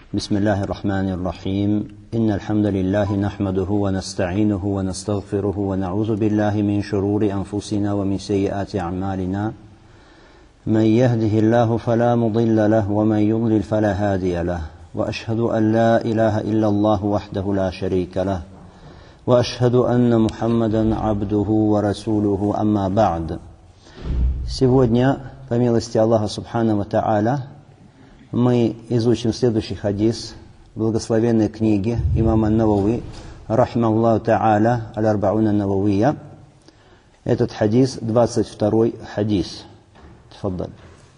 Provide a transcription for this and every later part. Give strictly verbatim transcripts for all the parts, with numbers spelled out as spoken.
بسم الله الرحمن الرحيم إن الحمد لله نحمده ونستعينه ونستغفره ونعوذ بالله من شرور أنفسنا ومن سيئات أعمالنا من يهده الله فلا مضل له ومن يضلل فلا هادي له وأشهد أن لا إله إلا الله وحده لا شريك له وأشهد أن محمدا عبده ورسوله أما بعد. Сегодня, по милости Аллаха Субхану ва Тааля, мы изучим следующий хадис благословенной книги имама Навави, рахимахуллаху Тааля, аль-Арбауна Нававия. Этот хадис, двадцать второй хадис. Тфаддаль.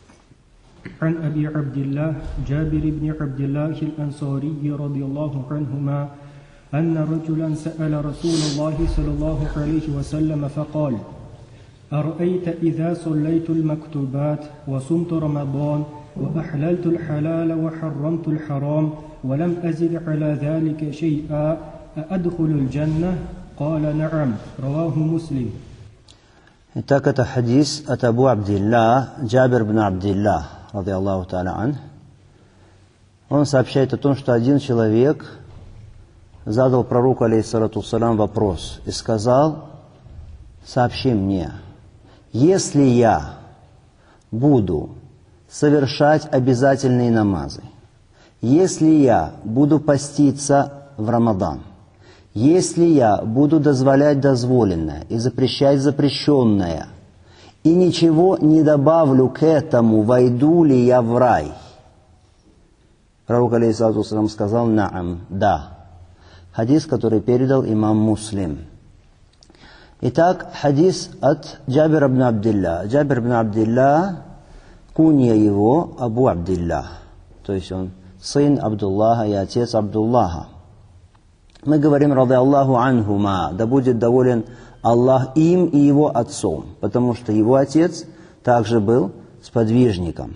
عن أبي عبد الله جابر بن عبد الله الأنصاري رضي الله عنهما أن رجلا سأل رسول الله صلى الله عليه وسلم فقال: أرأيت إذا صليت المكتوبات وصمت رمضان وأحللت الحلال وحرمت الحرام ولم أزد على ذلك شيئا أأدخل الجنة؟ قال: نعم. رواه مسلم. Итак, это хадис от Абу Абдилля, Джабир бн Абдилля, ради Аллаху та'аля ан. Он сообщает о том, что один человек задал пророку, алейхиссалату вассалям, вопрос и сказал: сообщи мне, если я буду совершать обязательные намазы, если я буду поститься в Рамадан, если я буду дозволять дозволенное и запрещать запрещенное, и ничего не добавлю к этому, войду ли я в рай? Пророк, алейхиссалату вассалям, сказал: наам, да. Хадис, который передал имам Муслим. Итак, хадис от Джабира бн Абдилля. Джабир бн Абдилля, кунья его Абу Абдилля, то есть он сын Абдуллаха и отец Абдуллаха. Мы говорим ради Аллаху анхума, да будет доволен Аллах им и его отцом, потому что его отец также был сподвижником.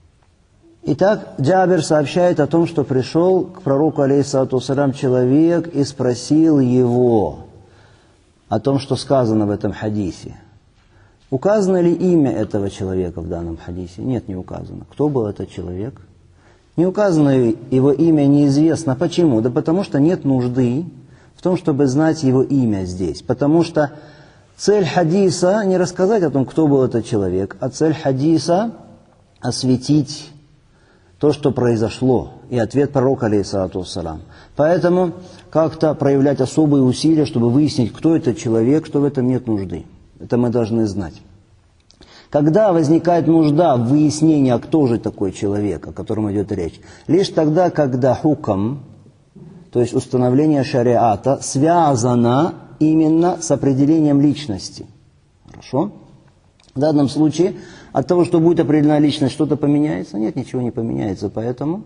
Итак, Джабир сообщает о том, что пришел к пророку, алейхиссалату вассалям, человек и спросил его о том, что сказано в этом хадисе. Указано ли имя этого человека в данном хадисе? Нет, не указано. Кто был этот человек? Не указано его имя, неизвестно. Почему? Да потому что нет нужды в том, чтобы знать его имя здесь. Потому что цель хадиса не рассказать о том, кто был этот человек, а цель хадиса осветить то, что произошло, и ответ пророка, алейхиссалату вассалям. Поэтому как-то проявлять особые усилия, чтобы выяснить, кто этот человек, что в этом нет нужды. Это мы должны знать. Когда возникает нужда в выяснении, а кто же такой человек, о котором идет речь? Лишь тогда, когда хукам, то есть установление шариата, связано именно с определением личности. Хорошо? В данном случае от того, что будет определена личность, что-то поменяется? Нет, ничего не поменяется, поэтому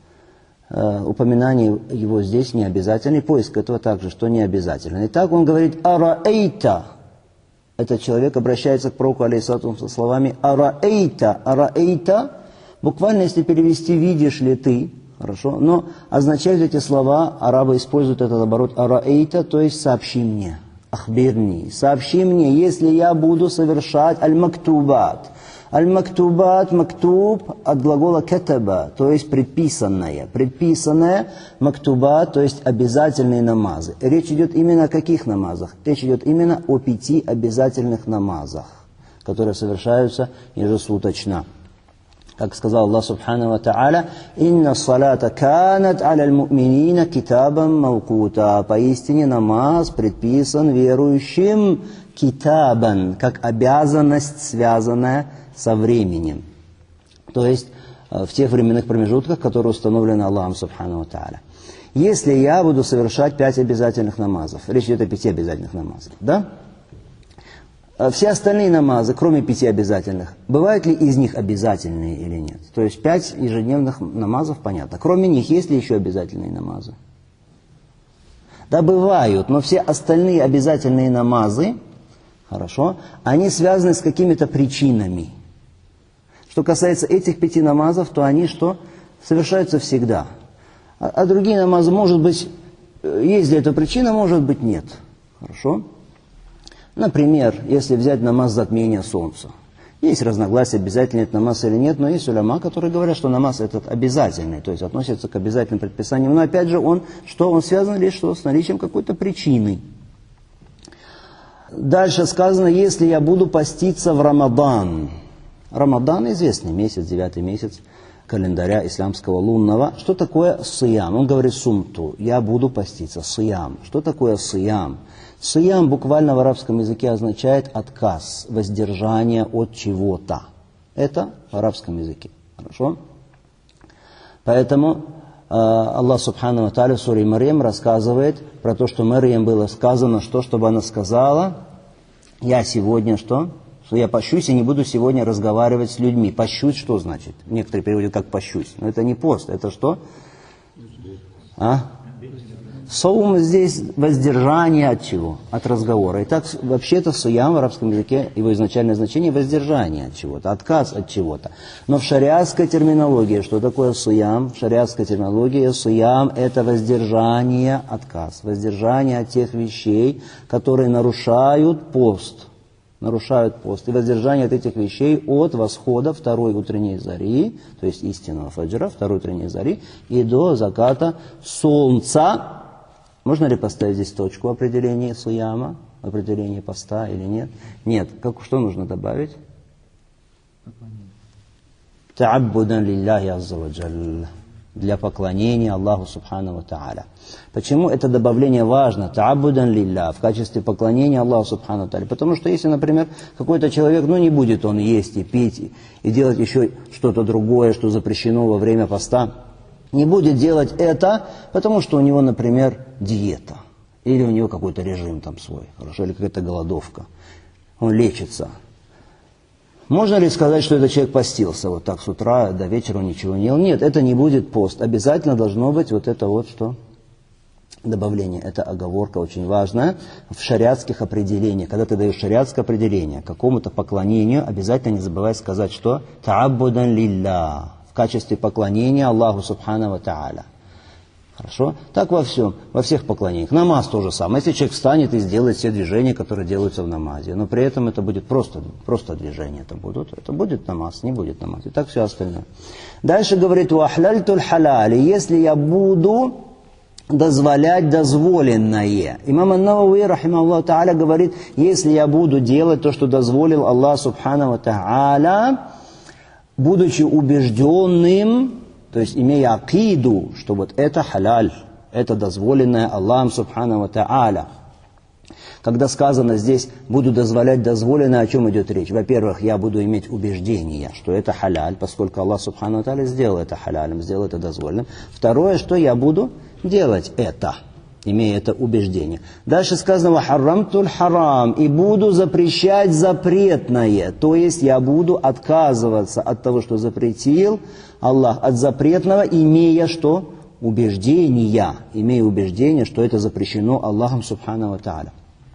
э, упоминание его здесь не обязательно, и поиск этого также, что не обязательно. Итак, он говорит: «Араэйта». Этот человек обращается к пророку, алейхиссалату, со словами «Араэйта». «Араэйта» буквально, если перевести «видишь ли ты», хорошо, но означают эти слова, арабы используют этот оборот «Араэйта», то есть «сообщи мне». Ахбирни, сообщи мне, если я буду совершать аль-мактубат. Аль-мактубат, мактуб от глагола катаба, то есть предписанное. Предписанное, мактубат, то есть обязательные намазы. Речь идет именно о каких намазах? Речь идет именно о пяти обязательных намазах, которые совершаются ежесуточно. Как сказал Аллах Субхану ва Тааля: «Инна салата канат аля аль-му'минина китабан мавкута». Поистине намаз предписан верующим китабан, как обязанность, связанная со временем. То есть в тех временных промежутках, которые установлены Аллахом Субхану ва Тааля. Если я буду совершать пять обязательных намазов, речь идет о пяти обязательных намазах, да? Все остальные намазы, кроме пяти обязательных, бывают ли из них обязательные или нет? То есть пять ежедневных намазов, понятно. Кроме них есть ли еще обязательные намазы? Да, бывают, но все остальные обязательные намазы, хорошо, они связаны с какими-то причинами. Что касается этих пяти намазов, то они что? Совершаются всегда. А, а другие намазы, может быть, есть для этого причина, может быть, нет. Хорошо? Например, если взять намаз затмения солнца. Есть разногласия, обязательно это намаз или нет, но есть уляма, которые говорят, что намаз этот обязательный, то есть относится к обязательным предписаниям. Но опять же, он, что он связан лишь что, с наличием какой-то причины. Дальше сказано, если я буду поститься в Рамадан. Рамадан известный месяц, девятый месяц календаря исламского лунного. Что такое сиям? Он говорит сумту, я буду поститься, сиям. Что такое сиям? Сиям буквально в арабском языке означает отказ, воздержание от чего-то. Это в арабском языке. Хорошо? Поэтому э, Аллах Субхану ва Тааля в суре Марьям рассказывает про то, что Марьям было сказано, что, чтобы она сказала, я сегодня что? Что я пощусь и не буду сегодня разговаривать с людьми. Пощусь что значит? Некоторые переводят как пощусь. Но это не пост, это что? А? Саум здесь воздержание от чего? От разговора. Итак, вообще-то суям в арабском языке, его изначальное значение воздержание от чего-то, отказ от чего-то. Но в шариатской терминологии, что такое суям? В шариатской терминологии суям это воздержание, отказ. Воздержание от тех вещей, которые нарушают пост. Нарушают пост. И воздержание от этих вещей от восхода второй утренней зари, то есть истинного фаджра, второй утренней зари, и до заката солнца. Можно ли поставить здесь точку определения суяма, определения поста или нет? Нет. Как, что нужно добавить? Та'аббудан лилляхи азза ва джаль. Для поклонения Аллаху Субхану ва Тааля. Почему это добавление важно? Та'аббудан лилля, в качестве поклонения Аллаху Субхану ва Тааля. Потому что если, например, какой-то человек, ну не будет он есть и пить, и, и делать еще что-то другое, что запрещено во время поста, не будет делать это, потому что у него, например, диета. Или у него какой-то режим там свой, хорошо, или какая-то голодовка. Он лечится. Можно ли сказать, что этот человек постился вот так с утра до вечера он ничего не ел? Нет, это не будет пост. Обязательно должно быть вот это вот что? Добавление. Это оговорка очень важная в шариатских определениях. Когда ты даешь шариатское определение какому-то поклонению, обязательно не забывай сказать, что та'аббудан лилля. В качестве поклонения Аллаху Субхану ва Тааля. Хорошо? Так во всем, во всех поклонениях. Намаз то же самое. Если человек встанет и сделает все движения, которые делаются в намазе, но при этом это будет просто, просто движения это будут, это будет намаз, не будет намаз. И так все остальное. Дальше говорит, «Уахляльтуль халяли», если я буду дозволять дозволенное. Имам ан-Навави, рахимахуллаху тааля, говорит, если я буду делать то, что дозволил Аллах Субхану ва Тааля, будучи убежденным, то есть имея акиду, что вот это халяль, это дозволенное Аллахом Субхану ва Тааля. Когда сказано здесь, буду дозволять дозволенное, о чем идет речь? Во-первых, я буду иметь убеждение, что это халяль, поскольку Аллах Субхану ва Тааля сделал это халялем, сделал это дозволенным. Второе, что я буду делать это, имея это убеждение. Дальше сказано, «Вахаррамтуль харам», и буду запрещать запретное, то есть я буду отказываться от того, что запретил Аллах, от запретного, имея что? Убеждения, имея убеждение, что это запрещено Аллахом Субхану ва Тааля.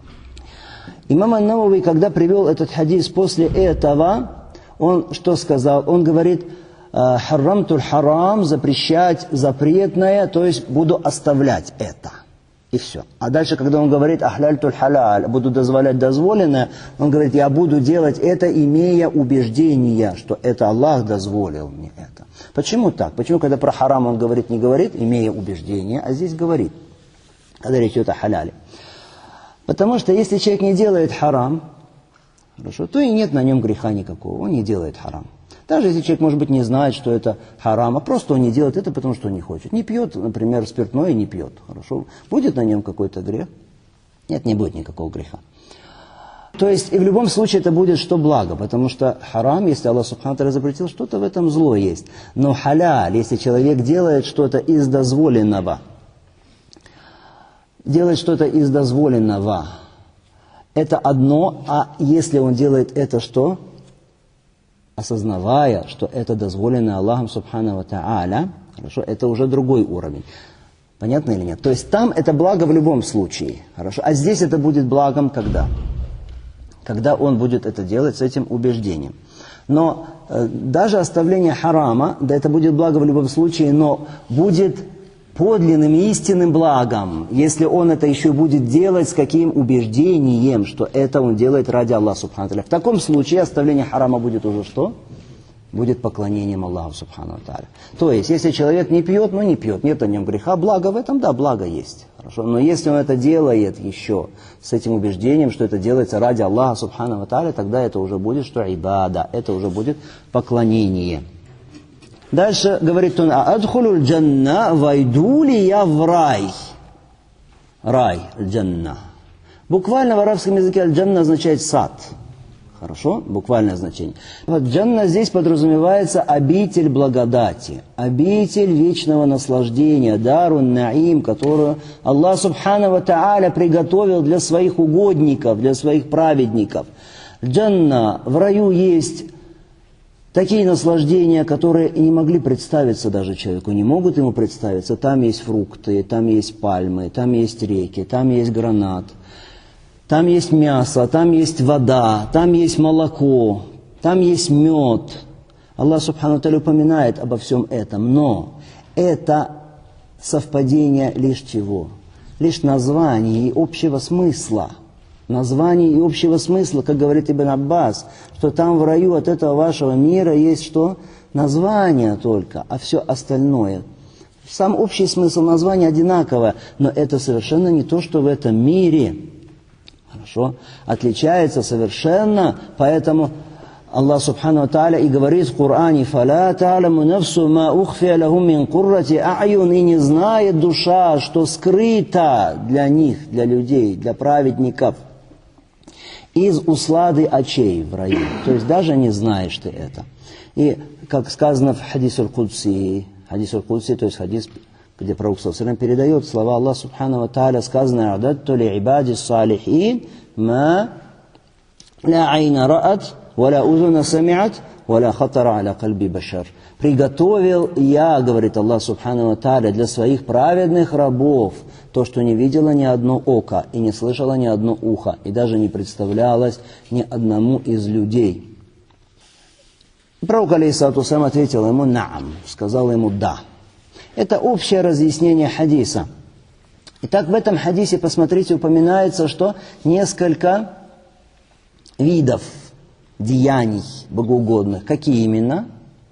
Имам ан-Навави, когда привел этот хадис после этого, он что сказал? Он говорит, «Харрамтуль харам», запрещать запретное, то есть буду оставлять это. И все. А дальше, когда он говорит «Ахляльтуль халяль», буду дозволять дозволенное, он говорит, я буду делать это, имея убеждение, что это Аллах дозволил мне это. Почему так? Почему, когда про харам он говорит, не говорит, имея убеждение, а здесь говорит, когда речь идет о халяле? Потому что если человек не делает харам, хорошо, то и нет на нем греха никакого, он не делает харам. Даже если человек, может быть, не знает, что это харам, а просто он не делает это, потому что он не хочет. Не пьет, например, спиртное, не пьет. Хорошо. Будет на нем какой-то грех? Нет, не будет никакого греха. То есть, и в любом случае это будет что благо, потому что харам, если Аллах Субхану ва Тааля запретил, что-то в этом зло есть. Но халяль, если человек делает что-то из дозволенного, делает что-то из дозволенного, это одно, а если он делает это что? Осознавая, что это дозволено Аллахом Субхану ва Тааля, хорошо, это уже другой уровень. Понятно или нет? То есть там это благо в любом случае, хорошо, а здесь это будет благом когда? Когда он будет это делать с этим убеждением. Но э, даже оставление харама, да, это будет благо в любом случае, но будет подлинным и истинным благом, если он это еще будет делать с каким убеждением, что это он делает ради Аллаха Субхану ва Тааля. В таком случае оставление харама будет уже что? Будет поклонением Аллаху Субхану ва Тааля. То есть, если человек не пьет, ну не пьет, нет на нем греха, благо в этом, да, благо есть. Хорошо. Но если он это делает еще с этим убеждением, что это делается ради Аллаха Субхану ва Тааля, тогда это уже будет что? Ибада, это уже будет поклонение. Дальше говорит он: «А адхулю джанна, войду ли я в рай?» Рай, джанна. Буквально в арабском языке аль-джанна означает сад. Хорошо? Буквальное значение. Вот джанна здесь подразумевается обитель благодати, обитель вечного наслаждения, дарун наим, которую Аллах Субхану ва Тааля приготовил для своих угодников, для своих праведников. Джанна, в раю есть такие наслаждения, которые и не могли представиться даже человеку, не могут ему представиться. Там есть фрукты, там есть пальмы, там есть реки, там есть гранат. Там есть мясо, там есть вода, там есть молоко, там есть мед. Аллах Субхану ва Тааля упоминает обо всем этом, но это совпадение лишь чего? Лишь названий и общего смысла. Названий и общего смысла, как говорит Ибн Аббас, что там в раю от этого вашего мира есть что? Название только, а все остальное. Сам общий смысл названия одинаковое, но это совершенно не то, что в этом мире. Хорошо? Отличается совершенно, поэтому Аллах Субхану ва Тааля и говорит в Коране: «Фаля та'ламу нафсу ма ухфия лахум мин куррати а'юн», и не знает душа, что скрыто для них, для людей, для праведников, из услады очей в раю. То есть даже не знаешь ты это. И как сказано в хадису аль-Кудси, хадису аль-Кудси, то есть хадис, где пророк саллаллаху алейхи ва саллям передает слова Аллаха Субхану ва Тааля, сказано: «Адатту ли ибади салихин ма ла айна раат, ва ла узуна самиат, ва ла хатара аля кальби башар». Приготовил я, говорит Аллах Субхану ва Тааля, для своих праведных рабов то, что не видело ни одно око, и не слышало ни одно ухо, и даже не представлялось ни одному из людей. Пророк алейхиссалату вассалям ответил ему: «Наам», сказал ему «да». Это общее разъяснение хадиса. Итак, в этом хадисе, посмотрите, упоминается, что несколько видов деяний богоугодных. Какие именно?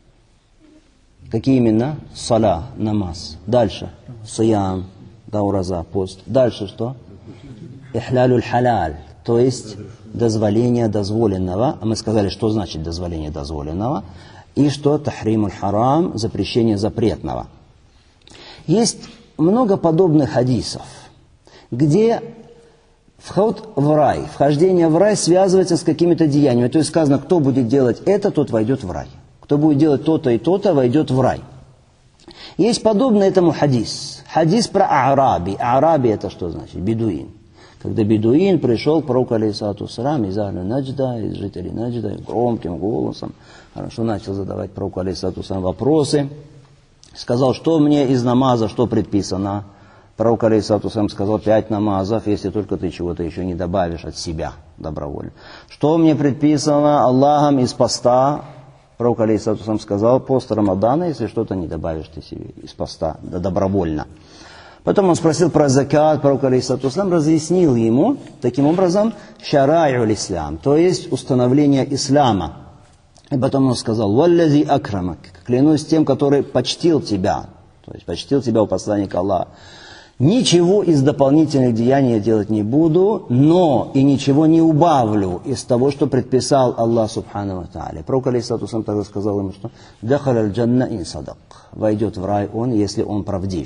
Какие именно? Саля, намаз. Дальше. Сиям, даураза, пост. Дальше что? Ихлялюль халяль, то есть дозволение дозволенного. А мы сказали, что значит дозволение дозволенного. И что? Тахримуль харам, запрещение запретного. Есть много подобных хадисов, где вход в рай, вхождение в рай связывается с какими-то деяниями. То есть сказано, кто будет делать это, тот войдет в рай. Кто будет делать то-то и то-то, войдет в рай. Есть подобный этому хадис. Хадис про А'раби. А'раби это что значит? Бедуин. Когда бедуин пришел к пророку алейхиссалату вассалям из Ахли Наджда, из жителей Наджда, громким голосом, хорошо начал задавать пророку алейхиссалату вассалям вопросы. Сказал, что мне из намаза, что предписано. Пророк алейхиссалату вассалям сказал: пять намазов, если только ты чего-то еще не добавишь от себя добровольно. Что мне предписано Аллахом из поста? Пророк алейхиссалату вассалям сказал: пост Рамадана, если что-то не добавишь ты себе из поста, да, добровольно. Потом он спросил про закат, пророк алейхиссалату вассалям разъяснил ему, таким образом, шарай'уль ислам, то есть установление ислама. И потом он сказал: «Валлази акрамак», клянусь тем, который почтил тебя, то есть почтил тебя у посланника Аллаха. Ничего из дополнительных деяний я делать не буду, но и ничего не убавлю из того, что предписал Аллах Субхану ва Тааля. Пророк алейхиссалату вассалям тогда сказал ему, что «Дахаляль джанна ин садак», войдет в рай он, если он правдив.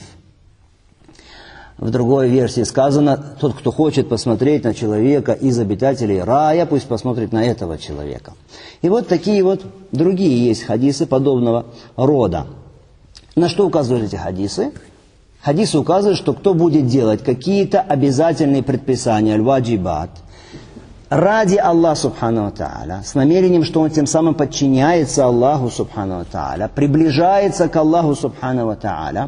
В другой версии сказано: тот, кто хочет посмотреть на человека из обитателей рая, пусть посмотрит на этого человека. И вот такие вот другие есть хадисы подобного рода. На что указывают эти хадисы? Хадисы указывают, что кто будет делать какие-то обязательные предписания, аль-ваджибат, ради Аллаха Субхану ва Тааля, с намерением, что он тем самым подчиняется Аллаху Субхану ва Тааля, приближается к Аллаху Субхану ва Тааля.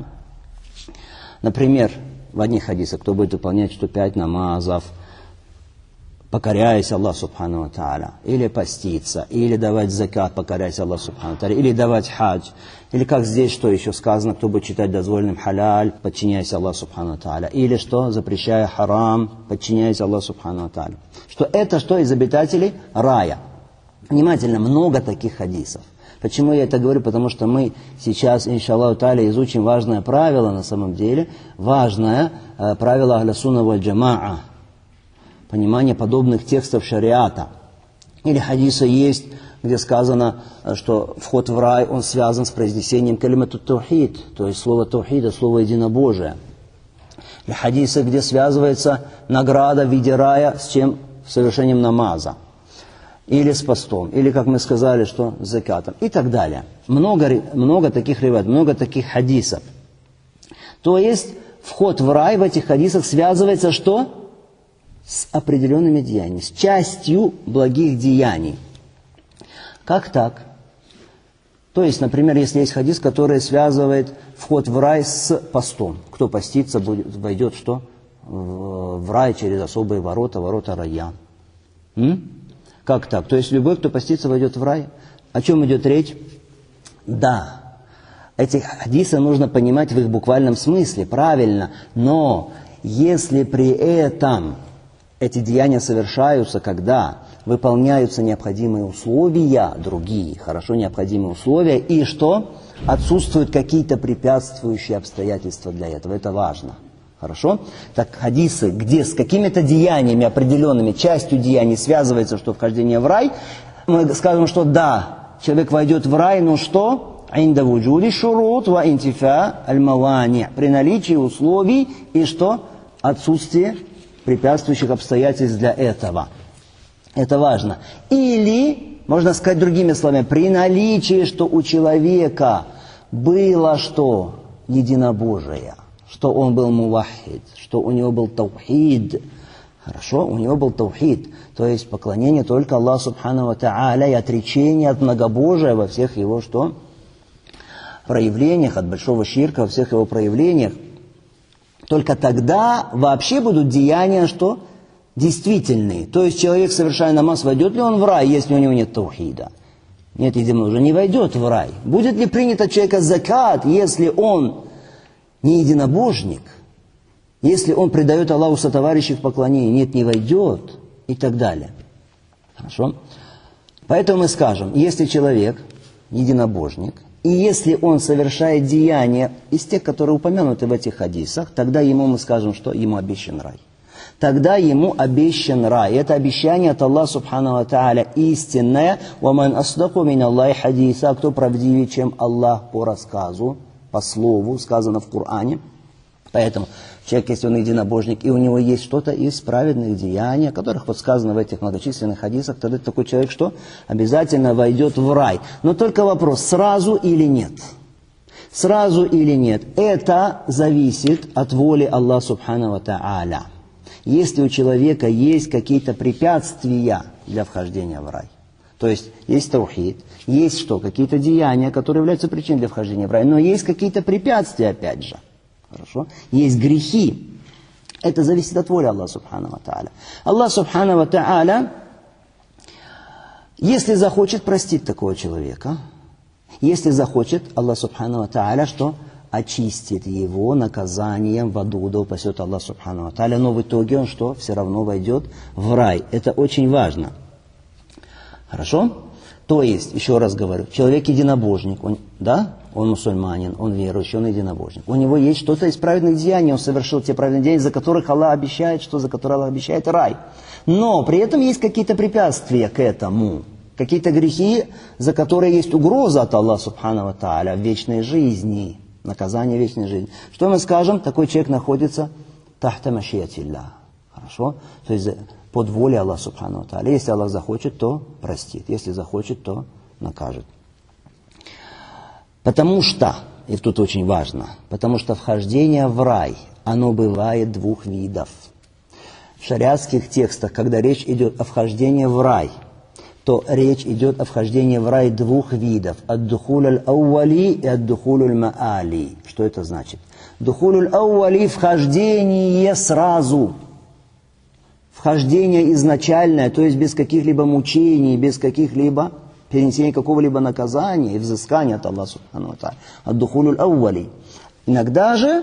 Например, в одних хадисах, кто будет выполнять сто пять намазов, покоряясь Аллаху Субхану ва Тааля, или поститься, или давать закат, покоряясь Аллаху Субхану ва Тааля, или давать хадж, или как здесь, что еще сказано, кто будет считать дозволенным халяль, подчиняясь Аллаху Субхану ва Тааля, или что, запрещая харам, подчиняясь Аллаху Субхану ва Тааля. Что это что из обитателей рая. Внимательно, много таких хадисов. Почему я это говорю? Потому что мы сейчас, иншаллаху тааля, изучим важное правило на самом деле, важное э, правило ахля сунна валь джамаа, понимание подобных текстов шариата. Или хадиса есть, где сказано, что вход в рай, он связан с произнесением калимату таухид, то есть слово таухида, слово единобожия. Или хадисы, где связывается награда в виде рая с чем? С совершением намаза. Или с постом, или, как мы сказали, что с закатом, и так далее. Много, много таких ривайат, много таких хадисов. То есть, вход в рай в этих хадисах связывается что? С определенными деяниями, с частью благих деяний. Как так? То есть, например, если есть хадис, который связывает вход в рай с постом. Кто постится, будет, войдет что? В, в рай через особые ворота, ворота рая. М? Как так? То есть любой, кто постится, войдет в рай. О чем идет речь? Да, эти хадисы нужно понимать в их буквальном смысле, правильно. Но если при этом эти деяния совершаются, когда выполняются необходимые условия, другие, хорошо необходимые условия, и что? Отсутствуют какие-то препятствующие обстоятельства для этого. Это важно. Хорошо? Так хадисы, где с какими-то деяниями определенными, частью деяний связывается, что вхождение в рай, мы скажем, что да, человек войдет в рай, но что? Инда вуджуди шурут ва интифа аль-мавани. При наличии условий и что? Отсутствие препятствующих обстоятельств для этого. Это важно. Или, можно сказать другими словами, при наличии, что у человека было что? Единобожие. Что он был мувахид, что у него был таухид. Хорошо, у него был таухид, то есть поклонение только Аллаху Субхану ва Тааля и отречение от многобожия во всех его что? Проявлениях, от большого ширка во всех его проявлениях. Только тогда вообще будут деяния что? Действительные. То есть человек, совершая намаз, войдет ли он в рай, если у него нет таухида? Нет, видимо, уже не войдет в рай. Будет ли принят от человека закат, если он не единобожник, если он предает Аллаху сотоварищей в поклонении, нет, не войдет, и так далее. Хорошо? Поэтому мы скажем, если человек единобожник, и если он совершает деяния из тех, которые упомянуты в этих хадисах, тогда ему мы скажем, что ему обещан рай. Тогда ему обещан рай. Это обещание от Аллаха Субхану ва Тааля истинное. وَمَنْ أَصْدَقُ مِنَ اللَّهِ حَدِيثًا. Кто правдивее, чем Аллах по рассказу, по слову, сказано в Коране. Поэтому человек, если он единобожник, и у него есть что-то из праведных деяний, о которых вот сказано в этих многочисленных хадисах, тогда такой человек что? Обязательно войдет в рай. Но только вопрос, сразу или нет? Сразу или нет? Это зависит от воли Аллаха Субхану ва Тааля. Если у человека есть какие-то препятствия для вхождения в рай, то есть есть таухид, есть что? Какие-то деяния, которые являются причиной для вхождения в рай. Но есть какие-то препятствия, опять же. Хорошо? Есть грехи. Это зависит от воли Аллаха Субхану ва Тааля. Аллах Субхану ва Тааля, если захочет, простить такого человека. Если захочет, Аллах Субхану ва Тааля, что? Очистит его наказанием в аду, да упасет Аллах Субхану ва Тааля. Но в итоге он что? Все равно войдет в рай. Это очень важно. Хорошо? То есть, еще раз говорю, человек единобожник, он, да, он мусульманин, он верующий, он единобожник. У него есть что-то из праведных деяний, он совершил те праведные деяния, за которых Аллах обещает, что за которые Аллах обещает рай. Но при этом есть какие-то препятствия к этому, какие-то грехи, за которые есть угроза от Аллаха Субхану ва Тааля в вечной жизни, наказание вечной жизни. Что мы скажем? Такой человек находится тахта машиятилля. Хорошо? То есть под волей Аллаха Субхану ва Тааля. Если Аллах захочет, то простит. Если захочет, то накажет. Потому что, и тут очень важно, потому что вхождение в рай, оно бывает двух видов. В шариатских текстах, когда речь идет о вхождении в рай, то речь идет о вхождении в рай двух видов. Ад-духуль аль-аували и ад-духуль аль-маали. Что это значит? Духуль аль-аували – вхождение сразу. вхождение изначальное, то есть без каких-либо мучений, без каких-либо перенесения какого-либо наказания и взыскания от Аллаха субхану ва тааля. Ад-духулюль аували. Иногда же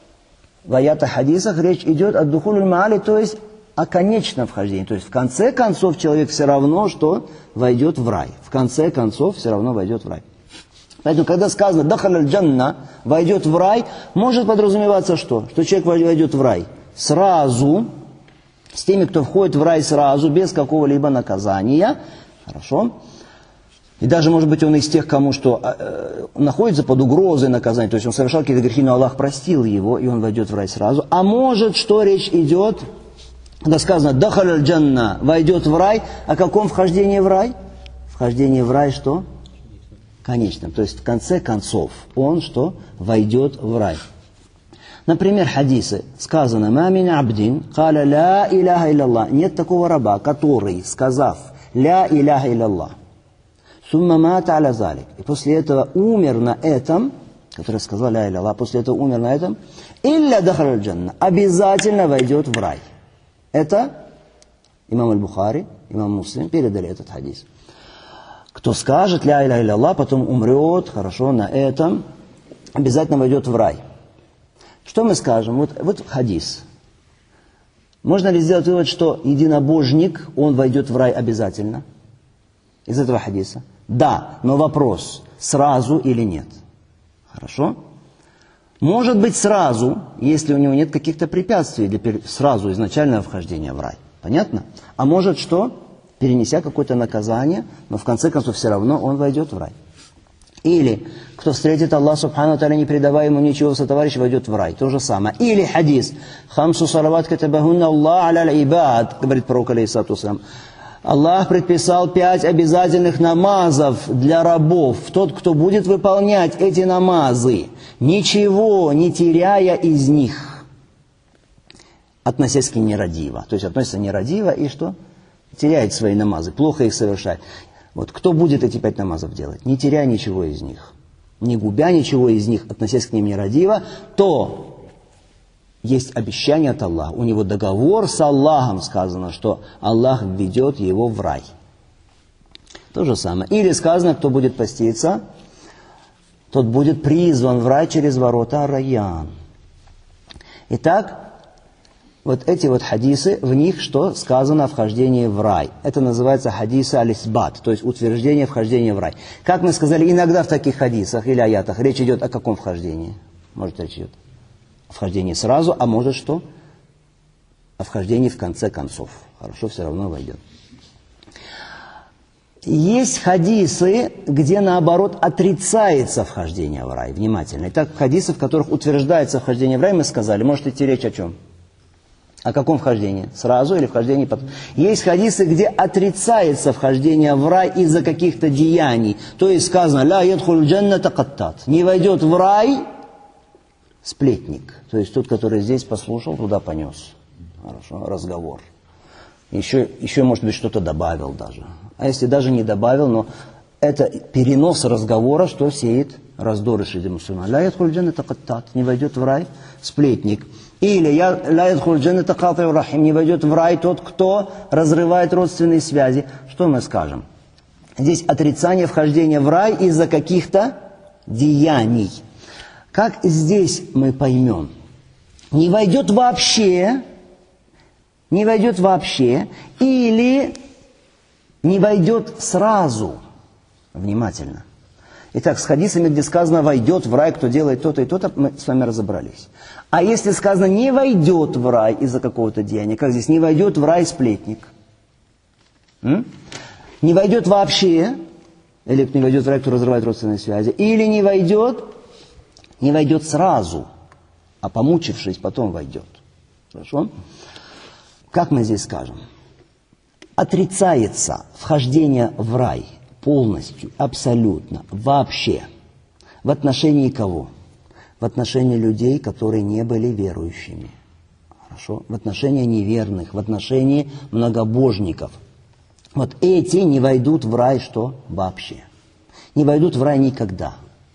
в аятах хадисах речь идет о духулюль маали, то есть о конечном вхождении. То есть в конце концов человек все равно, что войдет в рай. В конце концов все равно войдет в рай. Поэтому, когда сказано «дахаляль джанна» – «войдет в рай», может подразумеваться что? Что человек войдет в рай сразу, с теми, кто входит в рай сразу, без какого-либо наказания. Хорошо? И даже, может быть, он из тех, кому что э, находится под угрозой наказания, то есть он совершал какие-то грехи, но Аллах простил его, и он войдет в рай сразу. А может, что речь идет, когда сказано «дахаляль джанна» – «войдет в рай», о каком вхождении в рай? Вхождение в рай что? Конечном. То есть в конце концов он что? Войдет в рай. Например, хадисы. Сказано «ма мин абдин каля ла иляха илlallah». Нет такого раба, который, сказав «ля иляха илlallah», «сумма мата аля залик», и после этого умер на этом, который сказал «ля иляха илlallah», после этого умер на этом, «илля дахаляль джанна», обязательно войдет в рай. Это имам аль-Бухари, имам Муслим передали этот хадис. Кто скажет «ля иляха илlallah», потом умрет, хорошо, на этом, обязательно войдет в рай. Что мы скажем? Вот, вот хадис. Можно ли сделать вывод, что единобожник, он войдет в рай обязательно? Из этого хадиса? Да, но вопрос, сразу или нет? Хорошо? Может быть сразу, если у него нет каких-то препятствий для сразу изначального вхождения в рай. Понятно? А может что? Перенеся какое-то наказание, но в конце концов все равно он войдет в рай. Или кто встретит Аллах субхану ва тааля, не передавая ему ничего сотоварища, войдет в рай. То же самое. Или хадис. «Хамсу салават катабахунна Аллах аля ибад», говорит пророк алейхиссалату вассалям. Аллах предписал пять обязательных намазов для рабов. Тот, кто будет выполнять эти намазы, ничего не теряя из них, относясь к нерадиво. То есть относится нерадиво и что? Теряет свои намазы, плохо их совершает. Вот кто будет эти пять намазов делать, не теряя ничего из них, не губя ничего из них, относясь к ним нерадиво, то есть обещание от Аллаха. У него договор с Аллахом, сказано, что Аллах введет его в рай. То же самое. Или сказано, кто будет поститься, тот будет призван в рай через ворота Райян. Итак, вот эти вот хадисы, в них что сказано о вхождении в рай. Это называется хадисы аль-исбат, то есть утверждение вхождения в рай. Как мы сказали, иногда в таких хадисах или аятах речь идет о каком вхождении? Может, речь идет о вхождении сразу, а может что? О вхождении в конце концов. Хорошо, все равно войдет. Есть хадисы, где наоборот отрицается вхождение в рай. Внимательно. Итак, хадисы, в которых утверждается вхождение в рай, мы сказали, может идти речь о чем? О каком вхождении? Сразу или вхождении потом? Есть хадисы, где отрицается вхождение в рай из-за каких-то деяний. То есть сказано, «Ла ядхуль джанната каттат». Не войдет в рай сплетник. То есть тот, который здесь послушал, туда понес. Хорошо, разговор. Еще, еще может быть, что-то добавил даже. А если даже не добавил, но это перенос разговора, что сеет раздоры среди мусульман. «Ла ядхуль джанната каттат». Не войдет в рай сплетник. Или «Ла ядхуль джанната кати'ур рахим», не войдет в рай тот, кто разрывает родственные связи. Что мы скажем? Здесь отрицание вхождения в рай из-за каких-то деяний. Как здесь мы поймем? Не войдет вообще, не войдет вообще, или не войдет сразу. Внимательно. Итак, с хадисами, где сказано «войдет в рай, кто делает то-то и то-то», мы с вами разобрались. А если сказано «не войдет в рай из-за какого-то деяния», как здесь «не войдет в рай сплетник», М? не войдет вообще, или не войдет в рай, кто разрывает родственные связи, или не войдет, не войдет сразу, а помучившись, потом войдет. Хорошо? Как мы здесь скажем? Отрицается вхождение в рай полностью, абсолютно, вообще. В отношении кого? В отношении людей, которые не были верующими. Хорошо? В отношении неверных, в отношении многобожников. Вот эти не войдут в рай что? Вообще. Не войдут в рай никогда.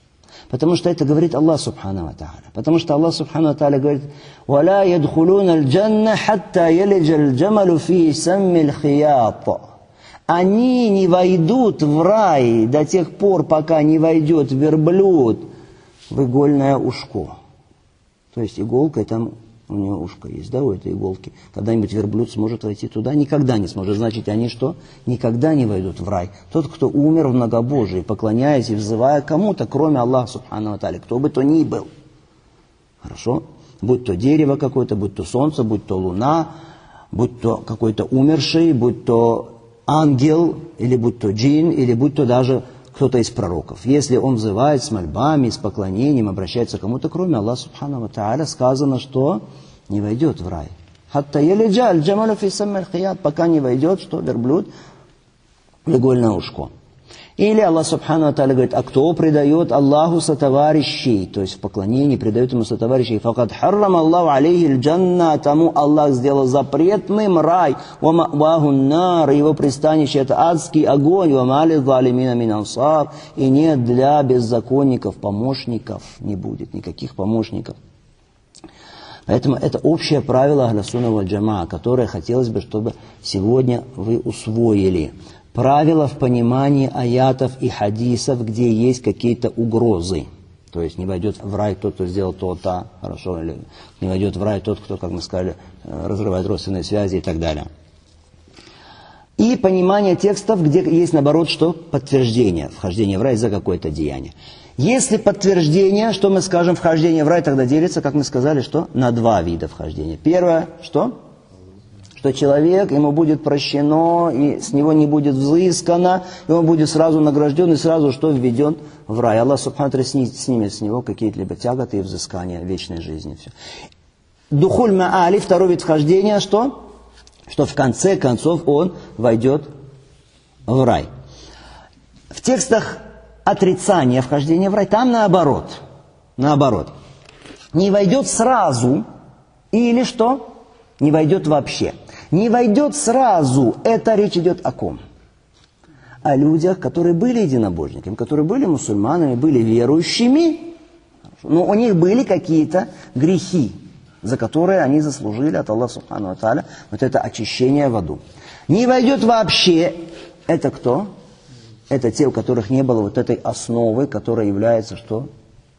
Потому что это говорит Аллах Субхану ва Тааля. Потому что Аллах Субхану ва Тааля говорит: «Валя ядхулуна аль-джанна хатта ялиджа аль-джамалу фи самми аль-хият». Они не войдут в рай до тех пор, пока не войдет верблюд в игольное ушко. То есть иголка, там у него ушко есть, да, у этой иголки. Когда-нибудь верблюд сможет войти туда? Никогда не сможет. Значит, они что? Никогда не войдут в рай. Тот, кто умер в многобожии, поклоняясь и взывая кому-то, кроме Аллаха Субхану ва Тааля, кто бы то ни был. Хорошо? Будь то дерево какое-то, будь то солнце, будь то луна, будь то какой-то умерший, будь то ангел, или будь то джин, или будь то даже кто-то из пророков. Если он взывает с мольбами, с поклонением, обращается к кому-то, кроме Аллаха Субхану ва Тааля, сказано, что не войдет в рай. Хатта ялиджа аль-джамалу фи самми аль-хият, пока не войдет, что верблюд в игольное ушко. Или Аллах Субхану ва Тааля говорит: а кто предает Аллаху сотоварищей, то есть в поклонении предает ему сотоварищей, факад харрам Аллаху алейхи аль-джанна, тому Аллах сделал запретным рай, ва ма'ваху нар, его пристанище это адский огонь, ва ма лиззалимина мин ансар, и нет для беззаконников помощников, не будет никаких помощников. Поэтому это общее правило Ахлю сунна валь джамаа, которое хотелось бы, чтобы сегодня вы усвоили. Правило в понимании аятов и хадисов, где есть какие-то угрозы. То есть не войдет в рай тот, кто сделал то-то, хорошо, или не войдет в рай тот, кто, как мы сказали, разрывает родственные связи и так далее. И понимание текстов, где есть, наоборот, что? Подтверждение вхождения в рай за какое-то деяние. Если подтверждение, что мы скажем, вхождение в рай тогда делится, как мы сказали, что? На два вида вхождения. Первое, что? Что человек, ему будет прощено, и с него не будет взыскано, и он будет сразу награжден, и сразу что введен в рай. Аллах Субхану ва Тааля снимет с него какие-либо тяготы и взыскания вечной жизни. Все. Духуль ма'али, второй вид вхождения, что? Что в конце концов он войдет в рай. В текстах отрицания вхождения в рай, там наоборот. Наоборот. Не войдет сразу, или что? Не войдет вообще. Не войдет сразу, это речь идет о ком? О людях, которые были единобожниками, которые были мусульманами, были верующими, но у них были какие-то грехи, за которые они заслужили от Аллаха Субхану ва Тааля вот это очищение в аду. Не войдет вообще, это кто? Это те, у которых не было вот этой основы, которая является что?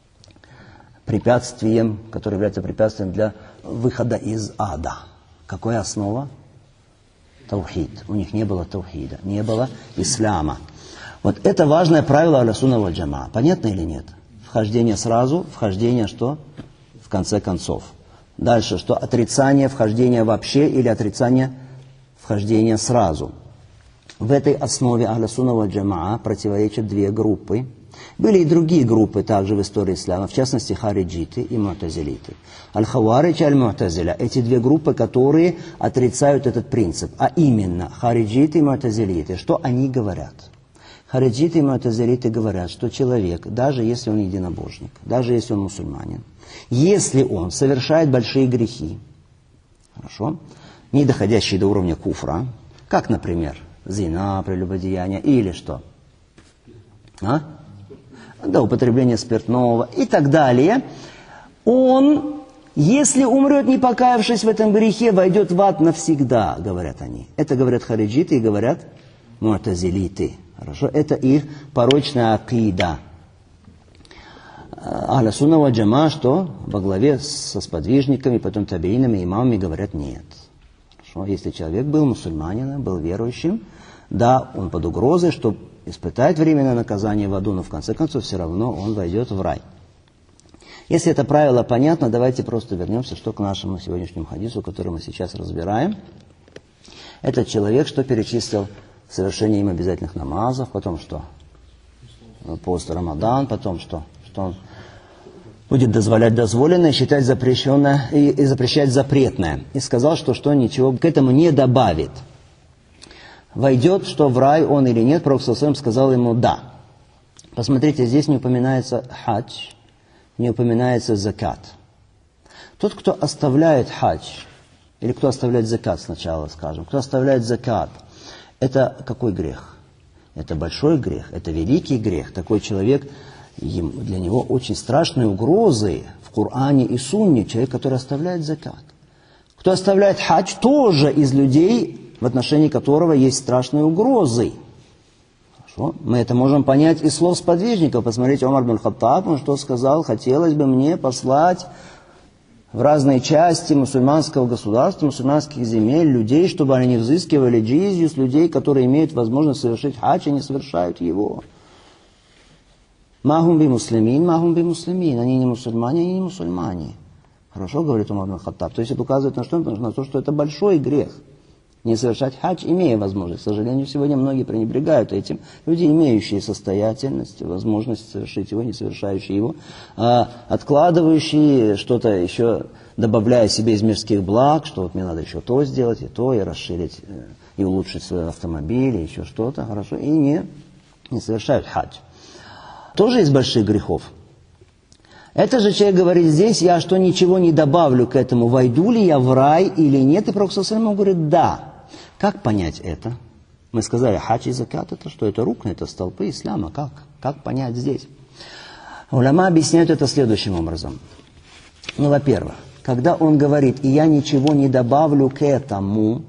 Препятствием, которая является препятствием для выхода из ада. Какая основа? Таухид. У них не было таухида, не было исляма. Вот это важное правило Ахлю сунна валь джамаа. Понятно или нет? Вхождение сразу, вхождение что? В конце концов. Дальше что? Отрицание вхождения вообще или отрицание вхождения сразу. В этой основе Ахлю сунна валь джамаа противоречат две группы. Были и другие группы также в истории ислама, в частности хариджиты и му'тазилиты. Аль-Хаваридж и Аль-Му'тазиля, эти две группы, которые отрицают этот принцип, а именно хариджиты и му'тазилиты. Что они говорят? Хариджиты и му'тазилиты говорят, что человек, даже если он единобожник, даже если он мусульманин, если он совершает большие грехи, хорошо, не доходящие до уровня куфра, как, например, зина, прелюбодеяние или что? А? Да, употребление спиртного и так далее, он, если умрет, не покаявшись в этом грехе, войдет в ад навсегда, говорят они. Это говорят хариджиты и говорят му'тазилиты. Хорошо? Это их порочная акида. Ахлю сунна валь джамаа, что во главе со сподвижниками, потом табиинами, имамами говорят нет. Хорошо? Если человек был мусульманином, был верующим, да, он под угрозой, что испытает временное наказание в аду, но в конце концов все равно он войдет в рай. Если это правило понятно, давайте просто вернемся что к нашему сегодняшнему хадису, который мы сейчас разбираем. Этот человек, что перечислил совершение им обязательных намазов, потом что? Пост Рамадан, потом что? Что он будет дозволять дозволенное, считать запрещенное и, и запрещать запретное. И сказал, что, что ничего к этому не добавит. Войдет, что в рай он или нет, Пророк саллаллаху алейхи ва саллям сказал ему «да». Посмотрите, здесь не упоминается хадж, не упоминается закат. Тот, кто оставляет хадж, или кто оставляет закат сначала, скажем, кто оставляет закат, это какой грех? Это большой грех, это великий грех. Такой человек Для него очень страшные угрозы в Коране и Сунне человек, который оставляет закат. Кто оставляет хадж, тоже из людей, в отношении которого есть страшные угрозы. Хорошо? Мы это можем понять из слов сподвижников. Посмотрите, Умар ибн Хаттаб, он что сказал: хотелось бы мне послать в разные части мусульманского государства, мусульманских земель людей, чтобы они не взыскивали джизью с людей, которые имеют возможность совершить хадж и не совершают его. Махум би муслимин, махум би муслимин. Они не мусульмане, они не мусульмане. Хорошо, говорит Умар ибн Хаттаб. То есть это указывает на что? На то, что это большой грех. Не совершать хадж, имея возможность. К сожалению, сегодня многие пренебрегают этим. Люди, имеющие состоятельность, возможность совершить его, не совершающие его, а откладывающие что-то еще, добавляя себе из мирских благ, что вот мне надо еще то сделать, и то, и расширить, и улучшить свой автомобиль, и еще что-то, хорошо, и не, не совершают хадж. Тоже из больших грехов. Это же человек говорит здесь: я что, ничего не добавлю к этому, войду ли я в рай или нет? И Пророк саллаллаху алейхи ва саллям говорит: да. Как понять это? Мы сказали, хадж и закат это что? Это рукны, это столпы ислама. Как? Как понять здесь? Уляма объясняют это следующим образом. Ну, во-первых, когда он говорит: и я ничего не добавлю к этому,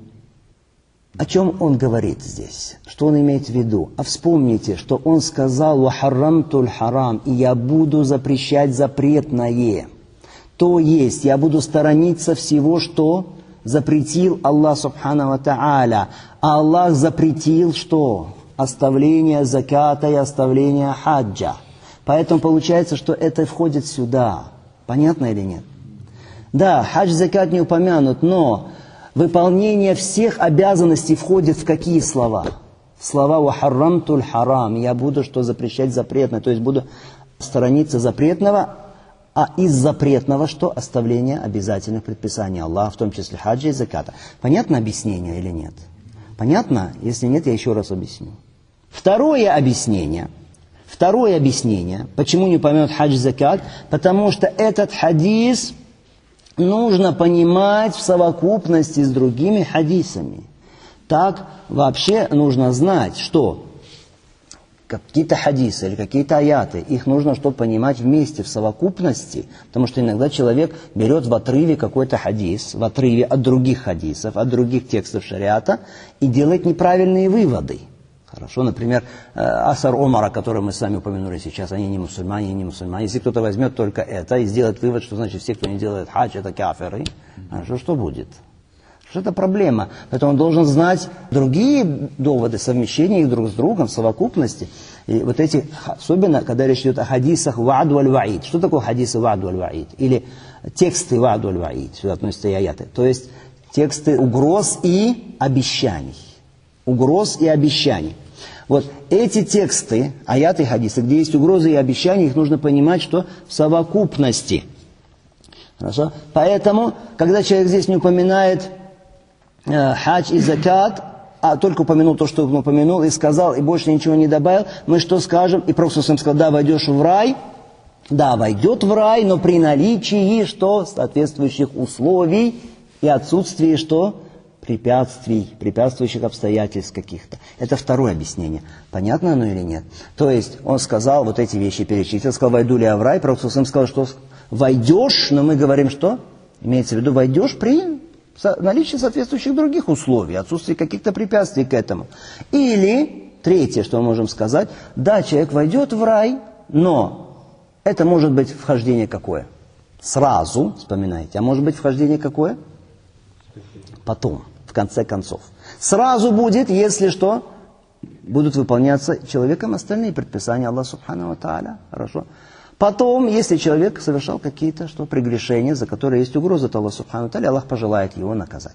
о чем он говорит здесь? Что он имеет в виду? А вспомните, что он сказал: «Вахаррамтуль харам», и я буду запрещать запретное. То есть, я буду сторониться всего, что запретил Аллах субхану ва тааля. А Аллах запретил что? Оставление заката и оставление хаджа. Поэтому получается, что это входит сюда. Понятно или нет? Да, хадж, закат не упомянут, но выполнение всех обязанностей входит в какие слова? Слова «вахаррамтуль харам». Я буду что запрещать запретное, то есть буду сторониться запретного, а из запретного что? Оставление обязательных предписаний Аллаха, в том числе хаджа и заката. Понятно объяснение или нет? Понятно? Если нет, я еще раз объясню. Второе объяснение. Второе объяснение. Почему не упомянут хадж и закат? Потому что этот хадис нужно понимать в совокупности с другими хадисами. Так вообще нужно знать, что какие-то хадисы или какие-то аяты, их нужно что понимать вместе, в совокупности, потому что иногда человек берет в отрыве какой-то хадис, в отрыве от других хадисов, от других текстов шариата и делает неправильные выводы. Хорошо, например, асар Омара, который мы с вами упомянули сейчас, они не мусульмане, они не мусульмане. Если кто-то возьмет только это и сделает вывод, что значит все, кто не делает хадж, это кафиры, хорошо, что будет? Что это проблема? Поэтому он должен знать другие доводы, совмещения их друг с другом, в совокупности. И вот эти, особенно, когда речь идет о хадисах ва'д валь ва'ид. Что такое хадисы ва'д валь ва'ид? Или тексты ва'д валь ва'ид, сюда относятся и аяты. То есть тексты угроз и обещаний. Угроз и обещаний. Вот эти тексты, аяты и хадисы, где есть угрозы и обещания, их нужно понимать, что в совокупности. Хорошо? Поэтому, когда человек здесь не упоминает э, хадж и закат, а только упомянул то, что он упомянул, и сказал, и больше ничего не добавил, мы что скажем? И Пророк сказал: да, войдешь в рай, да, войдет в рай, но при наличии, что, соответствующих условий и отсутствии, что, препятствий, препятствующих обстоятельств каких-то. Это второе объяснение. Понятно оно или нет? То есть, он сказал, вот эти вещи перечислил, сказал, войду ли я в рай, Пророк сказал, что войдешь, но мы говорим, что? Имеется в виду, войдешь при наличии соответствующих других условий, отсутствии каких-то препятствий к этому. Или, третье, что мы можем сказать, да, человек войдет в рай, но это может быть вхождение какое? Сразу, вспоминайте, а может быть вхождение какое? Потом, в конце концов. Сразу будет, если что, будут выполняться человеком остальные предписания Аллаха субхану ва тааля. Хорошо. Потом, если человек совершал какие-то что, прегрешения, за которые есть угроза от Аллаха субхану ва тааля, Аллах пожелает его наказать.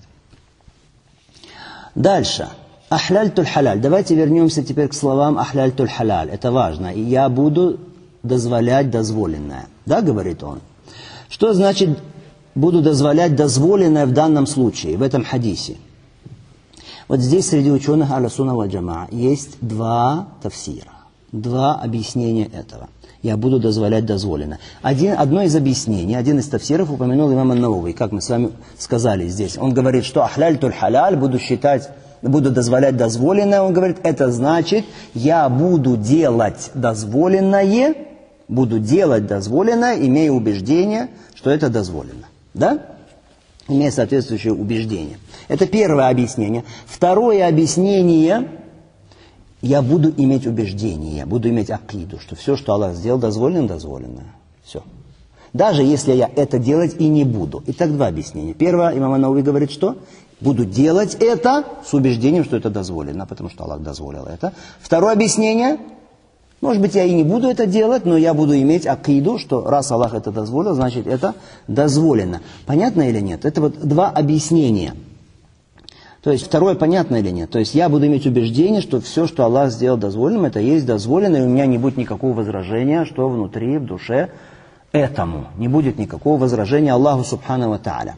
Дальше. Ахляль-туль халяль. Давайте вернемся теперь к словам ахляль-туль халяль. Это важно. И я буду дозволять дозволенное. Да, говорит он. Что значит буду дозволять дозволенное в данном случае, в этом хадисе? Вот здесь среди ученых Ахлю-сунна валь джамаа есть два тафсира, два объяснения этого. Я буду дозволять дозволенное. Один, одно из объяснений, один из тафсиров упомянул имам ан-Навави, как мы с вами сказали здесь. Он говорит, что ахляль-туль халяль, буду считать, буду дозволять дозволенное. Он говорит, это значит, я буду делать дозволенное буду делать дозволенное, имея убеждение, что это дозволено. Да? Имея соответствующее убеждение. Это первое объяснение. Второе объяснение, я буду иметь убеждение, буду иметь акиду, что все, что Аллах сделал, дозволено, дозволено. Все. Даже если я это делать и не буду. Итак, два объяснения. Первое, имам ан-Навави говорит, что буду делать это с убеждением, что это дозволено, потому что Аллах дозволил это. Второе объяснение, может быть, я и не буду это делать, но я буду иметь акиду, что раз Аллах это дозволил, значит это дозволено. Понятно или нет? Это вот два объяснения. То есть второе понятно или нет? То есть я буду иметь убеждение, что все, что Аллах сделал дозволенным, это есть дозволено, и у меня не будет никакого возражения, что внутри, в душе этому. Не будет никакого возражения Аллаху Субхану ва Тааля.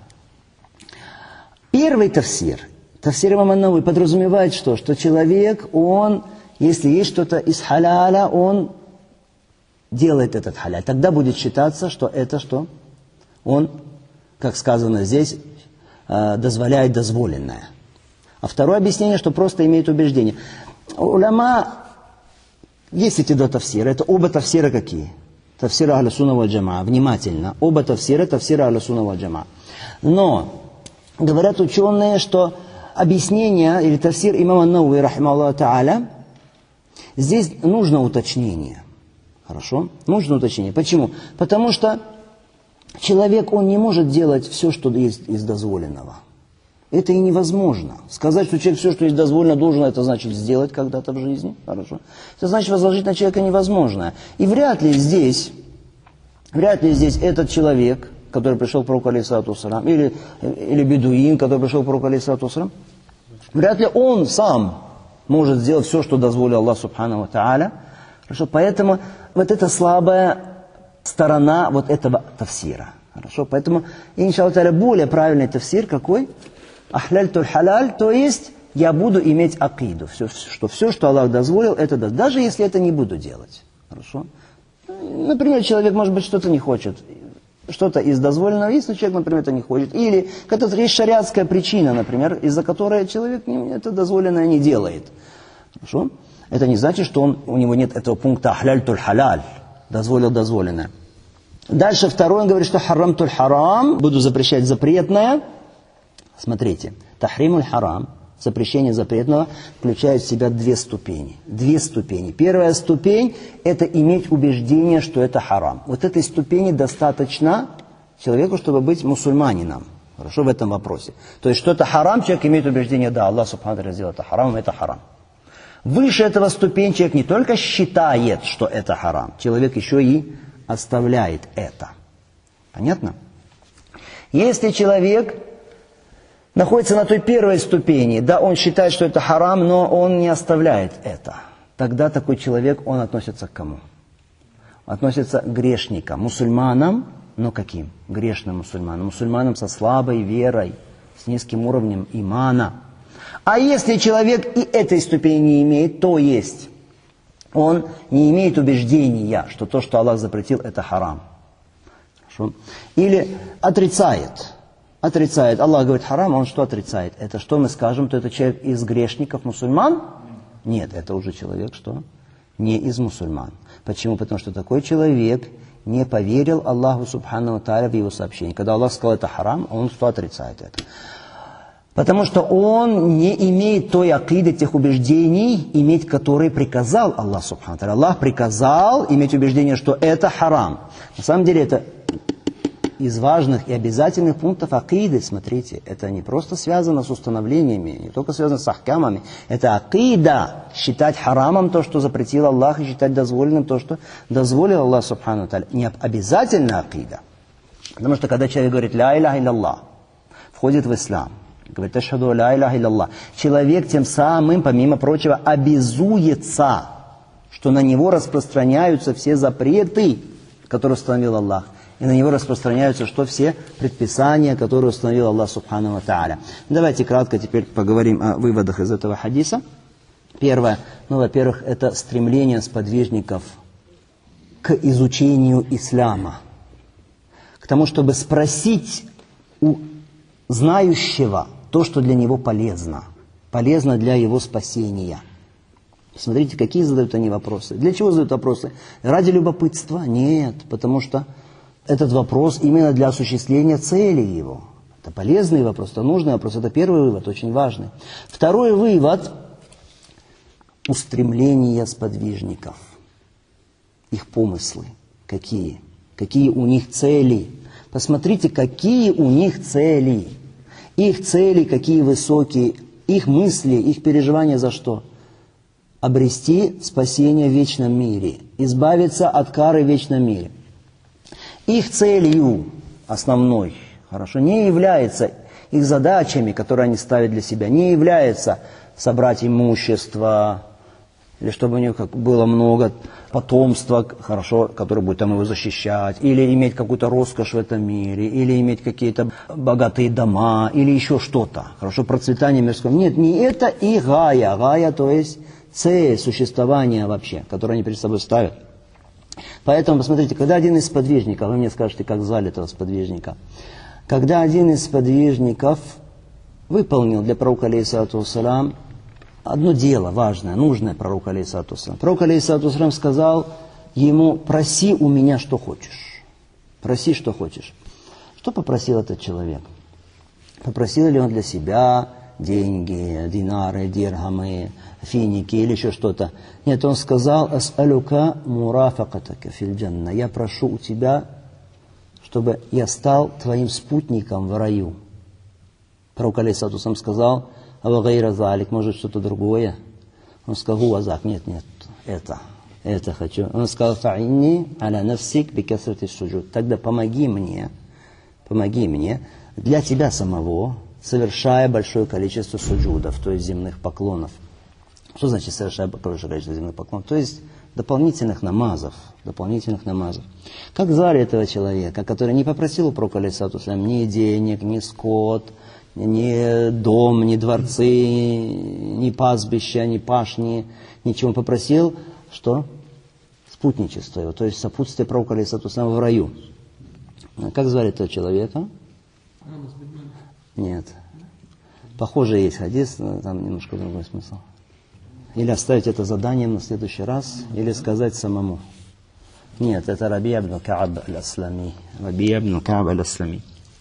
Первый тафсир, тафсир имама ан-Навави подразумевает что? Что человек, он, если есть что-то из халяля, он делает этот халяль. Тогда будет считаться, что это что? Он, как сказано здесь, дозволяет дозволенное. А второе объяснение, что просто имеет убеждение. Уляма, есть эти два тафсира, это оба тафсира какие? Тафсира Ахлю Сунна валь Джамаа. Внимательно. Оба тафсира, тафсира Ахлю Сунна валь Джамаа. Но говорят ученые, что объяснение или тафсир имама ан-Навави, рахимахуллаху тааля, здесь нужно уточнение. Хорошо? Нужно уточнение. Почему? Потому что человек, он не может делать все, что есть из дозволенного. Это и невозможно. Сказать, что человек все, что есть дозволено, должен это значит сделать когда-то в жизни. Хорошо. Это значит возложить на человека невозможное. И вряд ли здесь, вряд ли здесь этот человек, который пришел к пророку алейхиссалату вассалям, или, или бедуин, который пришел к пророку алейхиссалату вассалям, вряд ли он сам может сделать все, что дозволил Аллах Субхану ва Тааля. Хорошо. Поэтому вот это слабая сторона вот этого тафсира. Хорошо. Поэтому, иншаллах, более правильный тафсир какой? Ахляль-туль халяль, то есть я буду иметь акиду, все, что все, что Аллах дозволил, это да, даже если это не буду делать. Хорошо? Например, человек, может быть, что-то не хочет, что-то из дозволенного есть, но человек, например, это не хочет. Или какая-то есть шариатская причина, например, из-за которой человек это дозволенное не делает. Хорошо? Это не значит, что он, у него нет этого пункта ахляль-туль халяль, дозволил дозволенное. Дальше второй, он говорит, что харам-туль харам, буду запрещать запретное. Смотрите, тахримуль харам, запрещение запретного, включает в себя две ступени. Две ступени. Первая ступень – это иметь убеждение, что это харам. Вот этой ступени достаточно человеку, чтобы быть мусульманином. Хорошо, в этом вопросе. То есть, что это харам, человек имеет убеждение, да, Аллах Субхану ва Тааля сделал это харам, это харам. Выше этого ступени человек не только считает, что это харам, человек еще и оставляет это. Понятно? Если человек находится на той первой ступени, да, он считает, что это харам, но он не оставляет это. Тогда такой человек, он относится к кому? Относится к грешникам, мусульманам, но каким? Грешным мусульманам. Мусульманам со слабой верой, с низким уровнем имана. А если человек и этой ступени не имеет, то есть он не имеет убеждения, что то, что Аллах запретил, это харам. Хорошо? Или отрицает. Отрицает. Аллах говорит харам, а он что отрицает? Это что мы скажем, то это человек из грешников мусульман? Нет, это уже человек что? Не из мусульман. Почему? Потому что такой человек не поверил Аллаху Субхану ва Тааля в его сообщение. Когда Аллах сказал это харам, он что отрицает это? Потому что он не имеет той акиды, тех убеждений, иметь которые приказал Аллах Субхану ва Тааля. Аллах приказал иметь убеждение, что это харам. На самом деле это из важных и обязательных пунктов акиды, смотрите, это не просто связано с установлениями, не только связано с ахкамами, это акида, считать харамом то, что запретил Аллах, и считать дозволенным то, что дозволил Аллах Субхану ва Тааля. Не обязательно акида. Потому что когда человек говорит «Ля иляха илlallah», входит в ислам, говорит «Ашхаду ля иляха илlallah», человек тем самым, помимо прочего, обязуется, что на него распространяются все запреты, которые установил Аллах. И на него распространяются что все предписания, которые установил Аллах Субхану ва Тааля. Давайте кратко теперь поговорим о выводах из этого хадиса. Первое, ну, во-первых, это стремление сподвижников к изучению ислама. К тому, чтобы спросить у знающего то, что для него полезно. Полезно для его спасения. Посмотрите, какие задают они вопросы. Для чего задают вопросы? Ради любопытства? Нет, потому что этот вопрос именно для осуществления цели его. Это полезный вопрос, это нужный вопрос. Это первый вывод, очень важный. Второй вывод – устремления сподвижников. Их помыслы. Какие? Какие у них цели? Посмотрите, какие у них цели. Их цели какие высокие. Их мысли, их переживания за что? Обрести спасение в вечном мире. Избавиться от кары в вечном мире. Их целью основной, хорошо, не является их задачами, которые они ставят для себя, не является собрать имущество, или чтобы у них было много потомства, хорошо, которое будет там его защищать, или иметь какую-то роскошь в этом мире, или иметь какие-то богатые дома, или еще что-то, хорошо, процветание мирского. Нет, не это и гая, гая, то есть цель существования вообще, которую они перед собой ставят. Поэтому, посмотрите, когда один из сподвижников, вы мне скажете, как звали этого сподвижника, когда один из сподвижников выполнил для пророка алейхиссалату вассалям одно дело важное, нужное пророку алейхиссалату вассалям. Пророк алейхиссалату вассалям сказал ему: проси у меня, что хочешь. Проси, что хочешь. Что попросил этот человек? Попросил ли он для себя деньги, динары, дирхамы, финики или еще что-то? Нет, он сказал: ас'алюка мурафакатака фил джанна. Я прошу у тебя, чтобы я стал твоим спутником в раю. Пророк алейхиссалату вассалям сказал: авагайра залик, может что-то другое? Он сказал: гуазак, нет, нет, это, это хочу. Он сказал: фа'инни аля нафсик бикасрати суджуд. Тогда помоги мне, помоги мне для тебя самого, совершая большое количество суджудов, то есть земных поклонов. Что значит совершая большое количество земных поклонов? То есть дополнительных намазов, дополнительных намазов. Как звали этого человека, который не попросил у пророка алейхиссалату вассалям ни денег, ни скот, ни дом, ни дворцы, ни пастбища, ни пашни, ничего. Он попросил, что? Спутничество его, то есть сопутствие пророка алейхиссалату вассалям в раю. Как звали этого человека? Нет. Похоже есть хадис, но там немножко другой смысл. Или оставить это заданием на следующий раз, или сказать самому. Нет, это Рабия ибн Кааб аль-Аслами. Рабия ибн Кааб аль-Аслами.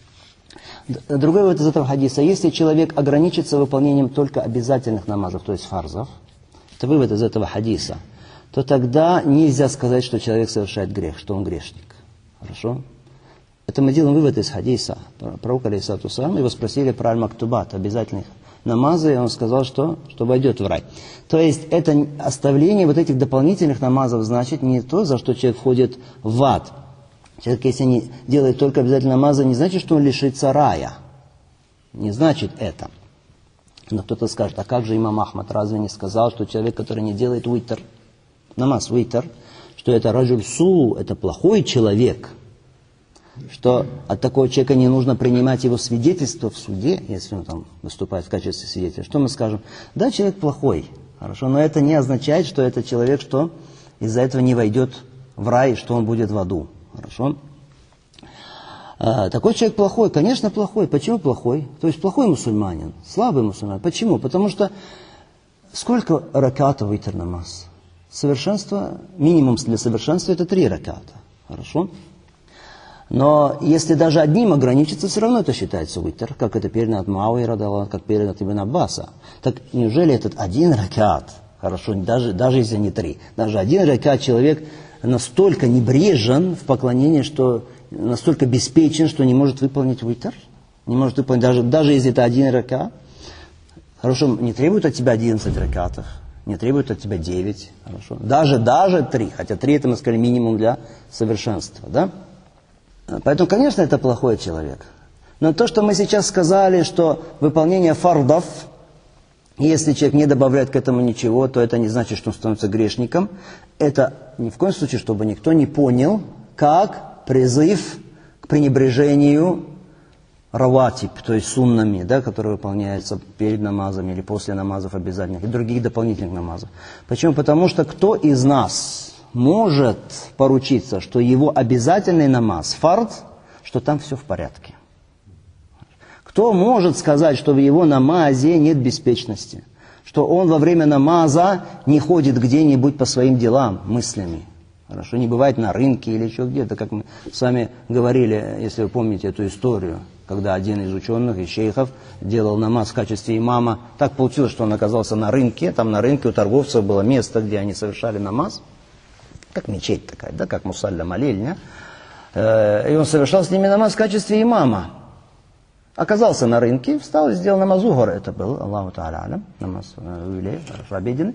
Другой вывод из этого хадиса: если человек ограничится выполнением только обязательных намазов, то есть фарзов, это вывод из этого хадиса, то тогда нельзя сказать, что человек совершает грех, что он грешник. Хорошо? Это мы делаем вывод из хадиса. Пророк алейхиссалату вассалям, его спросили про аль-мактубат, обязательных намазы, и он сказал, что, что войдет в рай. То есть это оставление вот этих дополнительных намазов значит не то, за что человек входит в ад. Человек, если не делает только обязательно намазы, не значит, что он лишится рая. Не значит это. Но кто-то скажет: а как же имам Ахмад разве не сказал, что человек, который не делает уитр, намаз уитр, что это раджуль су, это плохой человек, что от такого человека не нужно принимать его свидетельство в суде, если он там выступает в качестве свидетеля. Что мы скажем? Да, человек плохой, хорошо, но это не означает, что этот человек, что из-за этого не войдет в рай, что он будет в аду. Хорошо? А, такой человек плохой, конечно, плохой. Почему плохой? То есть плохой мусульманин, слабый мусульманин. Почему? Потому что сколько ракатов витр намаз? Совершенство, минимум для совершенства это три раката. Хорошо? Но если даже одним ограничиться, все равно это считается витр, как это передано от Муавии радаллаху, как передано от Ибн Аббаса. Так неужели этот один ракат, хорошо, даже, даже если не три, даже один ракат человек настолько небрежен в поклонении, что настолько беспечен, что не может выполнить витр, не может выполнить, даже, даже если это один ракат. Хорошо, не требует от тебя одиннадцать ракатов, не требует от тебя девять, хорошо. Даже, даже три, хотя три это, мы сказали, минимум для совершенства, да? Поэтому, конечно, это плохой человек. Но то, что мы сейчас сказали, что выполнение фардов, если человек не добавляет к этому ничего, то это не значит, что он становится грешником. Это ни в коем случае, чтобы никто не понял, как призыв к пренебрежению раватиб, то есть суннами, да, которые выполняются перед намазами или после намазов обязательных, и других дополнительных намазов. Почему? Потому что кто из нас может поручиться, что его обязательный намаз, фард, что там все в порядке? Кто может сказать, что в его намазе нет беспечности? что он во время намаза не ходит где-нибудь по своим делам, мыслями. Хорошо, не бывает на рынке или еще где-то, как мы с вами говорили, если вы помните эту историю, когда один из ученых и шейхов делал намаз в качестве имама. Так получилось, что он оказался на рынке, там на рынке у торговцев было место, где они совершали намаз, как мечеть такая, да, как мусалля, молельня. И он совершал с ними намаз в качестве имама. Оказался на рынке, встал и сделал намаз зухр. Это был, Аллаху та'аля алям, намаз уилей, обеденный.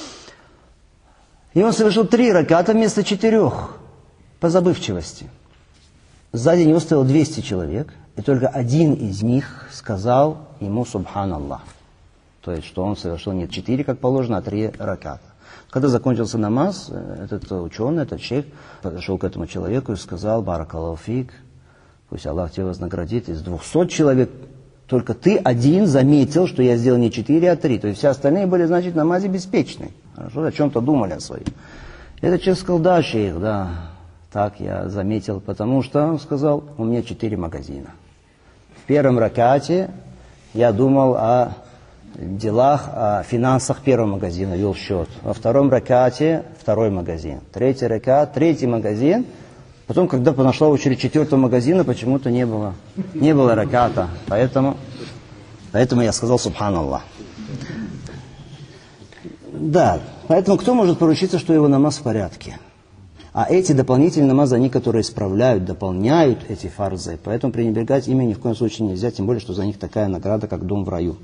И он совершил три раката вместо четырех, по забывчивости. Сзади него стояло двести человек, и только один из них сказал ему «Субханаллах». То есть, что он совершил не четыре, как положено, а три раката. Когда закончился намаз, этот ученый, этот шейх подошел к этому человеку и сказал «Баракаллаху фик, пусть Аллах тебя вознаградит, из двухсот человек только ты один заметил, что я сделал не четыре, а три. То есть все остальные были, значит, в намазе беспечны. Хорошо, о чем-то думали о своем. Этот человек сказал, да, шейх, да, так я заметил, потому что, он сказал, у меня четыре магазина. В первом ракате я думал о делах, о финансах первого магазина, вел счет. Во втором ракате второй магазин. Третий ракат, третий магазин. Потом, когда подошла очередь четвертого магазина, почему-то не было, не было раката. Поэтому, поэтому я сказал «Субханаллах». Да, поэтому кто может поручиться, что его намаз в порядке? А эти дополнительные намазы, они, которые исправляют, дополняют эти фарзы. Поэтому пренебрегать ими ни в коем случае нельзя, тем более, что за них такая награда, как дом в раю.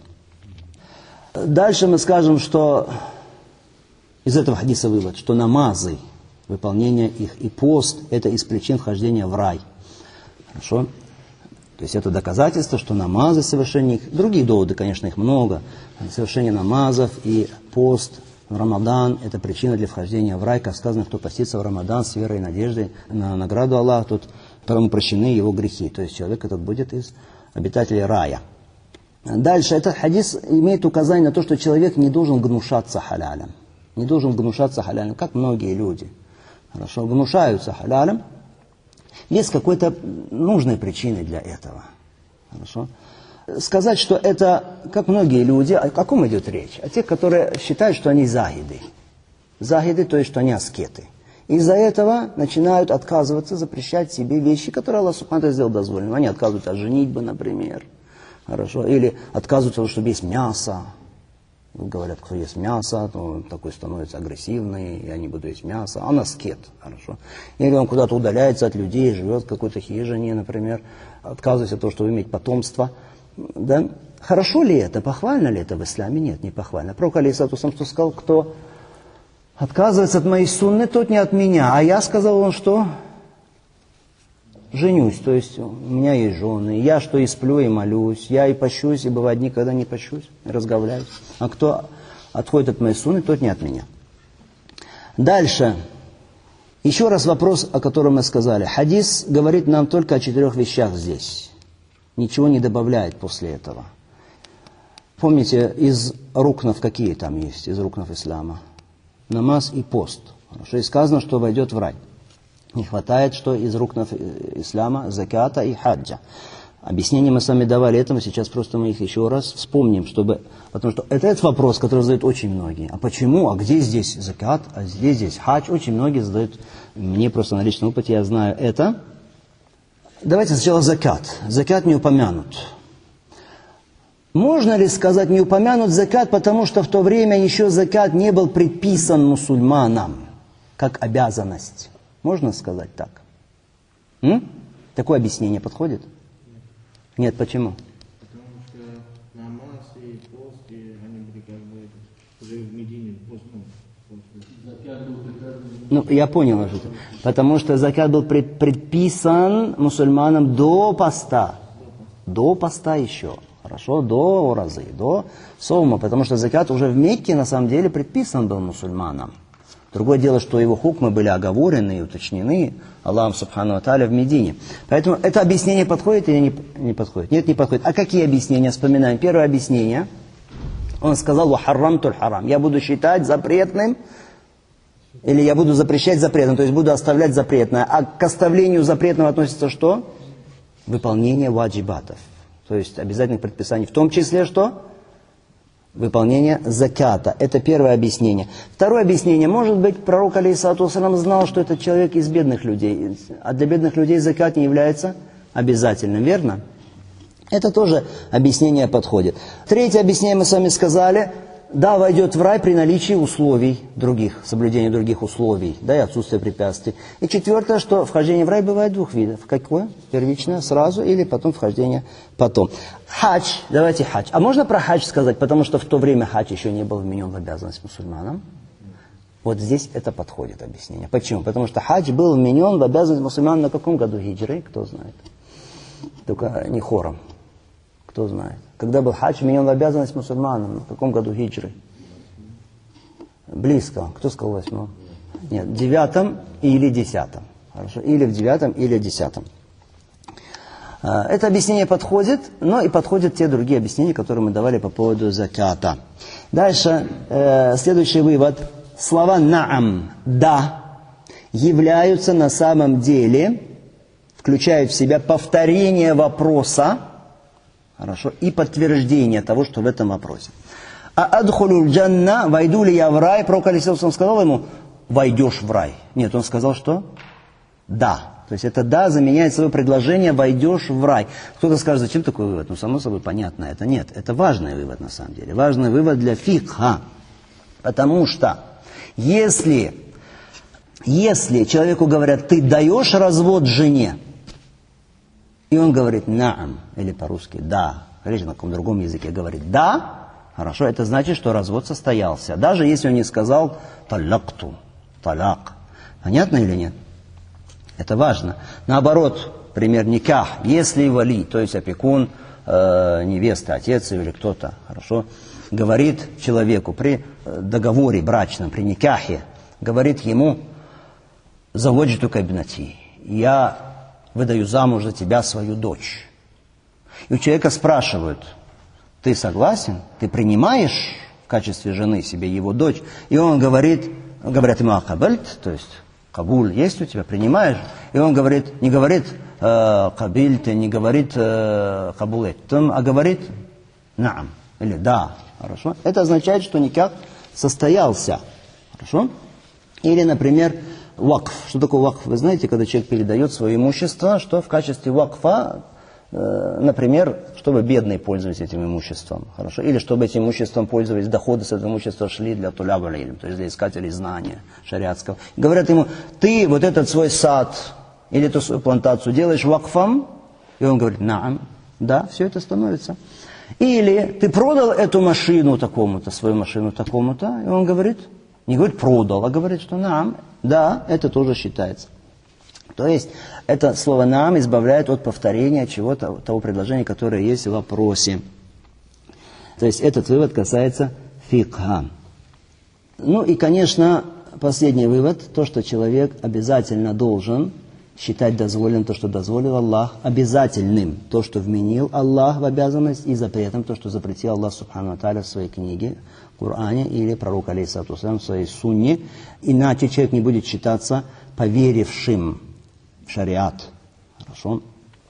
Дальше мы скажем, что из этого хадиса вывод, что намазы, выполнение их и пост – это из причин вхождения в рай. Хорошо? То есть это доказательство, что намазы, совершение их, другие доводы, конечно, их много, совершение намазов и пост в Рамадан – это причина для вхождения в рай, как сказано, кто постится в Рамадан с верой и надеждой на награду Аллаха, тот, которому прощены его грехи. То есть человек этот будет из обитателей рая. Дальше, этот хадис имеет указание на то, что человек не должен гнушаться халялем. Не должен гнушаться халялем, как многие люди. Хорошо, гнушаются халялем без какой-то нужной причины для этого. Хорошо. Сказать, что это, как многие люди, о каком идет речь? О тех, которые считают, что они захиды. Захиды, то есть, что они аскеты. Из-за этого начинают отказываться, запрещать себе вещи, которые Аллах Субхану ва Тааля сделал дозволенным. Они отказываются от женитьбы, например. Хорошо. Или отказываются от того, чтобы есть мясо. Говорят, кто ест мясо, то он такой становится агрессивный, я не буду есть мясо. Он аскет, хорошо. Или он куда-то удаляется от людей, живет в какой-то хижине, например, отказывается от того, чтобы иметь потомство. Да? Хорошо ли это, похвально ли это в исламе? Нет, не похвально. Пророк алейхиссалату вассалям что сказал, кто отказывается от моей сунны, тот не от меня. А я сказал, он что? Женюсь, то есть у меня есть жены, я что и сплю, и молюсь, я и пощусь, и бывает никогда не пощусь, и разговляюсь. А кто отходит от моей сунны, тот не от меня. Дальше. Еще раз вопрос, о котором мы сказали. Хадис говорит нам только о четырех вещах здесь. Ничего не добавляет после этого. Помните, из рукнов какие там есть, из рукнов ислама? Намаз и пост. Хорошо, и сказано, что войдет в рай. Не хватает, что из рукнов ислама, заката и хаджа. Объяснение мы с вами давали этому, сейчас просто мы их еще раз вспомним, чтобы, потому что это этот вопрос, который задают очень многие. А почему, а где здесь закат, а где здесь хадж? Очень многие задают, мне просто на личном опыте, я знаю это. Давайте сначала закат. Закат не упомянут. Можно ли сказать не упомянут закат, потому что в то время еще закат не был предписан мусульманам, как обязанность? Можно сказать так? М? Такое объяснение подходит? Нет, почему? Потому что намаз и пост, и они были как бы уже в Медине. Ну, я понял уже. Потому что закат был пред, предписан мусульманам до поста. До поста еще. Хорошо? До разы, до соума. Потому что закат уже в Мекке на самом деле предписан был мусульманам. Другое дело, что его хукмы были оговорены и уточнены Аллахом Субхану ва Тааля в Медине. Поэтому это объяснение подходит или не, не подходит? Нет, не подходит. А какие объяснения? Вспоминаем. Первое объяснение. Он сказал: «Вахаррамтуль харам». Я буду считать запретным, или я буду запрещать запретным, то есть буду оставлять запретное. А к оставлению запретного относится что? Выполнение ваджибатов. То есть обязательных предписаний. В том числе что? выполнения заката. Это первое объяснение. Второе объяснение. Может быть, пророк, алейхиссалату вассалам, знал, что этот человек из бедных людей. А для бедных людей закат не является обязательным, верно? Это тоже объяснение подходит. Третье объяснение мы с вами сказали. Да, войдет в рай при наличии условий других, соблюдения других условий, да, и отсутствия препятствий. И четвертое, что вхождение в рай бывает двух видов. Какое? Первичное, сразу, или потом вхождение потом. Хадж, давайте хадж. А можно про хадж сказать, потому что в то время хадж еще не был вменен в обязанность мусульманам? Вот здесь это подходит объяснение. Почему? Потому что хадж был вменен в обязанность мусульман на каком году хиджры? Кто знает? Только не хором. Кто знает? Когда был хадж вменен в обязанность мусульманам? В каком году хиджры? Близко. Кто сказал восьмом? Нет, в девятом или десятом. Хорошо. Или в девятом, или в десятом. Это объяснение подходит, но и подходят те другие объяснения, которые мы давали по поводу заката. Дальше, э, следующий вывод. Слова «наам», «да» являются на самом деле, включают в себя повторение вопроса, хорошо, и подтверждение того, что в этом вопросе. А адхулюль джанна, войду ли я в рай? Пророк алейхиссалам сказал ему, войдешь в рай. Нет, он сказал, что? Да. То есть это да заменяет свое предложение, войдешь в рай. Кто-то скажет, зачем такой вывод? Ну, само собой, понятно, это нет. Это важный вывод на самом деле. Важный вывод для фикха. Потому что если, если человеку говорят, ты даешь развод жене, и он говорит «наам», или по-русски «да», или на каком другом языке говорит «да», хорошо, это значит, что развод состоялся. Даже если он не сказал «талакту», «талак». Понятно или нет? Это важно. Наоборот, пример никах. Если вали, то есть опекун, э, невеста, отец или кто-то, хорошо, говорит человеку при договоре брачном, при никахе, говорит ему «заводжиту кабинати», я выдаю замуж за тебя свою дочь. И у человека спрашивают, ты согласен? Ты принимаешь в качестве жены себе его дочь? И он говорит, говорят ему акабальт, то есть кабуль есть у тебя, принимаешь? И он говорит, не говорит кабильт, не говорит кабулет, а говорит наам, или да, хорошо? Это означает, что никак состоялся, хорошо? Или, например, вакф. Что такое вакф? Вы знаете, когда человек передает свое имущество, что в качестве вакфа, э, например, чтобы бедные пользовались этим имуществом, хорошо? Или чтобы этим имуществом пользовались, доходы с этого имущества шли для туляб аль-илм, то есть для искателей знания шариатского. И говорят ему, ты вот этот свой сад или эту свою плантацию делаешь вакфом, и он говорит, наам, да, все это становится. Или ты продал эту машину такому-то, свою машину такому-то, и он говорит, не говорит продал, а говорит, что наам, да, это тоже считается. То есть, это слово «нам» избавляет от повторения чего-то, того предложения, которое есть в вопросе. То есть, этот вывод касается фикха. Ну и, конечно, последний вывод, то, что человек обязательно должен считать дозволенным то, что дозволил Аллах, обязательным то, что вменил Аллах в обязанность, и запретом то, что запретил Аллах Субхану ва Тааля в своей книге, в Коране, или пророк алейхиссалату вассалям в своей сунне. Иначе человек не будет считаться поверившим в шариат. Хорошо?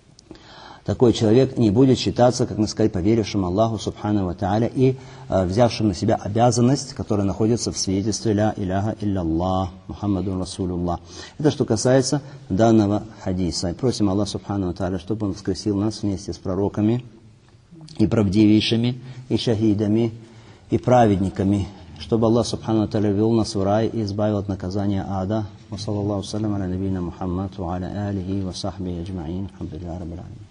Такой человек не будет считаться, как мы сказали, поверившим Аллаху Субхану ва Тааля и э, взявшим на себя обязанность, которая находится в свидетельстве «Ля иляха илля Мухаммадун Расулуллах». Это что касается данного хадиса. И просим Аллах Субхану ва Тааля, чтобы Он воскресил нас вместе с пророками и правдивейшими, и шахидами, и праведниками, чтобы Аллах Субхану ва Тааля вел нас в рай и избавил от наказания ада. Ва саллаллаху салям аля набийна Мухаммад ва аля алихи ва сахбихи аджмаин. Алхамдулиллахи раббил аламин.